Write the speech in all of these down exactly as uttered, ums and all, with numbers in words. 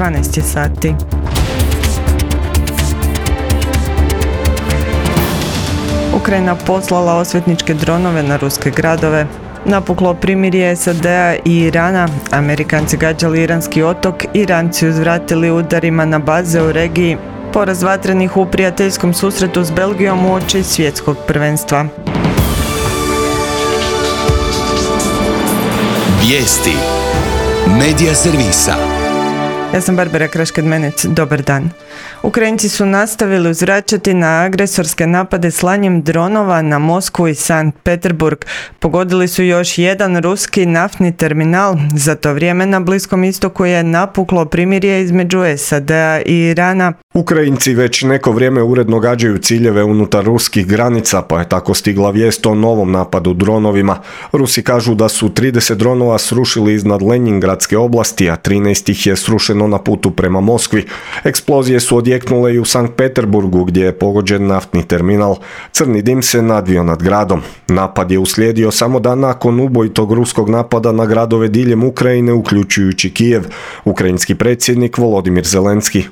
dvanaest je sati. Ukrajina poslala osvetničke dronove na ruske gradove. Napuklo primirje S A D-a i Irana, Amerikanci gađali iranski otok, Iranci uzvratili udarima na baze u regiji, poraz vatrenih u prijateljskom susretu s Belgijom uoči svjetskog prvenstva. Vijesti Medija servisa. Ja sam Barbara Krašked-Menec, dobar dan. Ukrajinci su nastavili uzvraćati na agresorske napade slanjem dronova na Moskvu i Sankt Peterburg. Pogodili su još jedan ruski naftni terminal. Za to vrijeme na Bliskom istoku je napuklo primirje između S A D-a i Irana. Ukrajinci već neko vrijeme uredno gađaju ciljeve unutar ruskih granica, pa je tako stigla vijest o novom napadu dronovima. Rusi kažu da su trideset dronova srušili iznad Lenjingradske oblasti, a trinaest ih je srušeno na putu prema Moskvi. Eksplozije su odjeknule i u Sankt Peterburgu, gdje je pogođen naftni terminal. Crni dim se nadvio nad gradom. Napad je uslijedio samo dan nakon ubojitog ruskog napada na gradove diljem Ukrajine, uključujući Kijev. Ukrajinski predsjednik Volodimir Zelenski.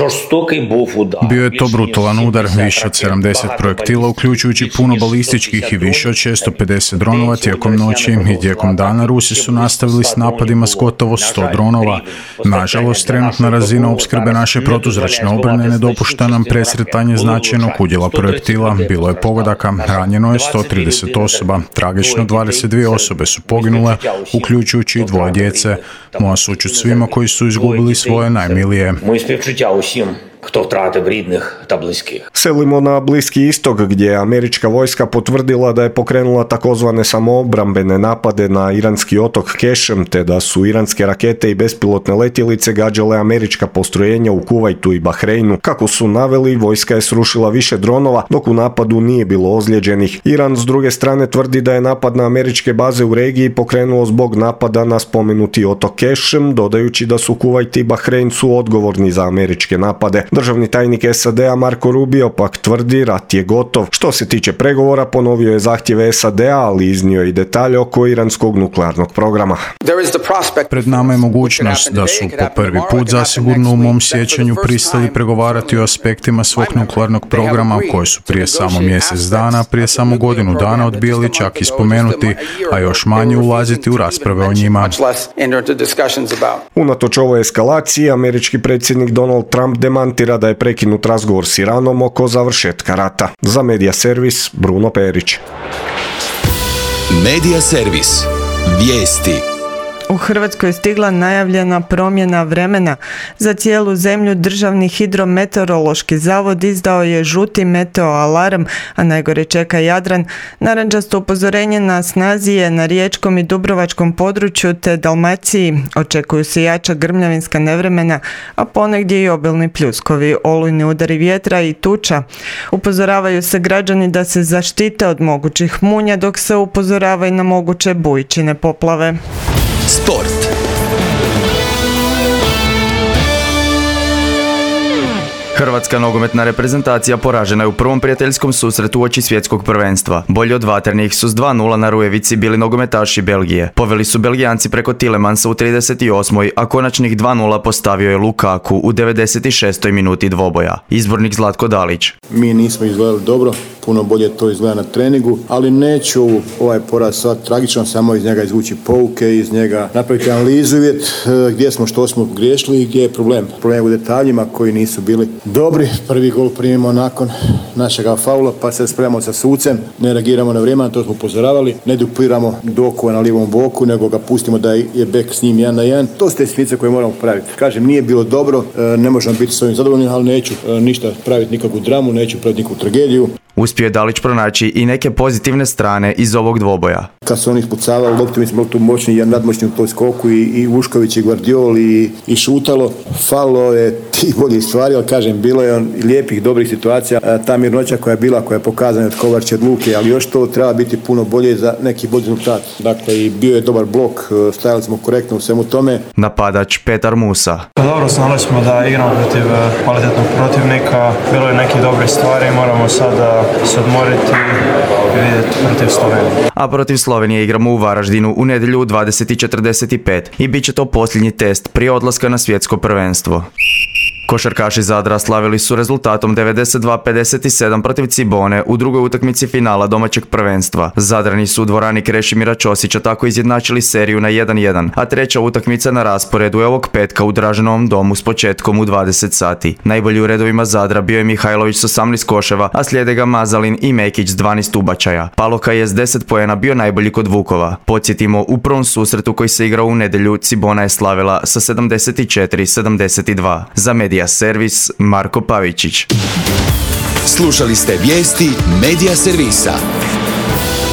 Bio je to brutalan udar, više od sedamdeset projektila, uključujući puno balističkih i više od šesto pedeset dronova tijekom noći i tijekom dana. Rusi su nastavili s napadima s gotovo sto dronova. Nažalost, trenutna razina opskrbe naše protuzračne obrane ne dopušta nam presretanje značajnog udjela projektila. Bilo je pogodaka, ranjeno je sto trideset osoba, tragično dvadeset dvije osobe su poginule, uključujući i dvoje djece. Moja sućut svima koji su izgubili svoje najmilije. Усім, хто втратив рідних та близьких. Selimo na Bliski istok, gdje je američka vojska potvrdila da je pokrenula takozvane samoobrambene napade na iranski otok Kešem, te da su iranske rakete i bespilotne letjelice gađale američka postrojenja u Kuvajtu i Bahreinu. Kako su naveli, vojska je srušila više dronova, dok u napadu nije bilo ozlijeđenih. Iran s druge strane tvrdi da je napad na američke baze u regiji pokrenuo zbog napada na spomenuti otok Kešem, dodajući da su Kuvajt i Bahrein su odgovorni za američke napade. Državni tajnik S A D-a Marco Rubio pak tvrdi rat je gotov. Što se tiče pregovora, ponovio je zahtjeve S A D-a, ali iznio i detalje oko iranskog nuklearnog programa. Pred nama je mogućnost da su po prvi put zasigurno u mom sjećanju pristali pregovarati o aspektima svog nuklearnog programa koje su prije samo mjesec dana, prije samo godinu dana odbijali čak i spomenuti, a još manje ulaziti u rasprave o njima. Unatoč ovoj eskalaciji, američki predsjednik Donald Trump demantira da je prekinut razgovor s Iranom oko završetka rata. Za Medija servis, Bruno Perić. Medija servis. Vijesti. U Hrvatskoj je stigla najavljena promjena vremena. Za cijelu zemlju Državni hidrometeorološki zavod izdao je žuti meteo alarm, a najgore čeka Jadran. Narančasto upozorenje na snazi je na riječkom i dubrovačkom području te Dalmaciji. Očekuju se jača grmljavinska nevremena, a ponegdje i obilni pljuskovi, olujni udari vjetra i tuča. Upozoravaju se građani da se zaštite od mogućih munja, dok se upozorava i na moguće bujičine poplave. Sport. Hrvatska nogometna reprezentacija poražena je u prvom prijateljskom susretu uoči svjetskog prvenstva. Bolji od vatrenih su s dva nula na Rujevici bili nogometaši Belgije. Poveli su Belgijanci preko Tilemansa u trideset osmoj a konačnih dva nula postavio je Lukaku u devedeset šestoj minuti dvoboja. Izbornik Zlatko Dalić. Mi nismo izgledali dobro, puno bolje to izgleda na treningu, ali neću ovaj poraz sad tragično, samo iz njega izvući pouke, iz njega napraviti analizu, vidjeti gdje smo, što smo griješili i gdje je problem. Problem u detaljima koji nisu bili dobri. Prvi gol primimo nakon našega faula, pa se spremamo sa sucem, ne reagiramo na vrijeme, na to smo upozoravali, ne dupiramo Dokova na lijevom boku, nego ga pustimo da je bek s njim jedan na jedan. To su te sitnice koje moramo praviti. Kažem, nije bilo dobro, ne možemo biti s ovim zadovoljni, ali neću ništa praviti, nikakvu dramu, neću praviti nikakvu tragediju. Uspio je Dalić pronaći i neke pozitivne strane iz ovog dvoboja. Kad su oni ispucavali loptu, mi smo bili tu moćni i nadmoćni u toj skoku, i, i Vušković i Guardiol i, i šutalo. Falo je tih boljih stvari, ali kažem, bilo je on lijepih, dobrih situacija. Ta mirnoća koja je bila, koja je pokazana od Kovačića, od Luke, ali još to treba biti puno bolje za neki bolji rezultat. Dakle, i bio je dobar blok, stajali smo korektno u svemu tome. Napadač Petar Musa. Dobro, znali smo da igramo protiv kvalitetnog protivnika, bilo je neke dobre stvari, moramo sada se odmoriti i vidjeti protiv Slovenije. A protiv Slovenije igramo u Varaždinu u nedjelju u dvadeset i četrdeset pet i bit će to posljednji test prije odlaska na svjetsko prvenstvo. Košarkaši Zadra slavili su rezultatom devedeset dva pedeset sedam protiv Cibone u drugoj utakmici finala domaćeg prvenstva. Zadrani su u dvorani Krešimira Ćosića tako izjednačili seriju na jedan jedan, a treća utakmica na rasporedu je ovog petka u Draženovom domu s početkom u dvadeset sati. Najbolji u redovima Zadra bio je Mihajlović s osamnaest koševa, a slijede ga Mazalin i Mekić s dvanaest ubačaja. Paloka je s deset poena bio najbolji kod Vukova. Podsjetimo, u prvom susretu koji se igrao u nedjelju Cibona je slavila sa sedamdeset četiri sedamdeset dva. Za Medija Servis, Marko Pavičić. Slušali ste vijesti Medija Servisa.